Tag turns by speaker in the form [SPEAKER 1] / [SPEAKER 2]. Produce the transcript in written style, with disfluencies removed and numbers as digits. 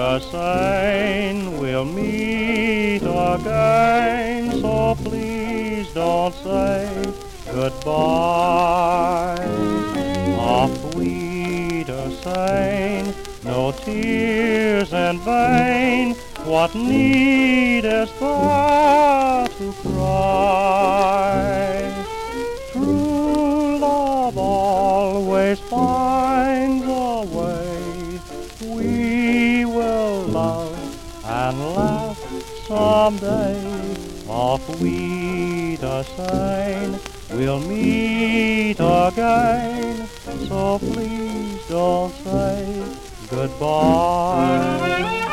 [SPEAKER 1] Saint, we'll meet again, so please don't say goodbye. Off Weeder Saint, no tears in vain, what needest thou to cry? True love always finds a way. We will love and laugh someday. Off Weeder Saint, we'll meet again, so please don't say goodbye.